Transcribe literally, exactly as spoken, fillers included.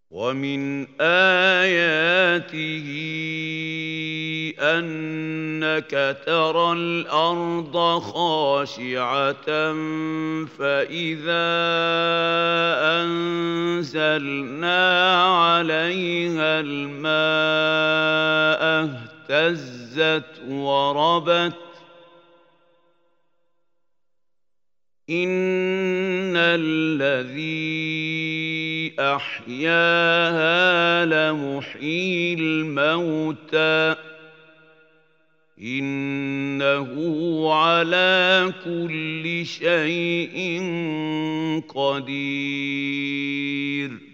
ومن آياته أنك ترى الأرض خاشعة فإذا أنزلنا عليها الماء اهتزت وربت إن الذي أحياها لمحيي الموتى إنه على كل شيء قدير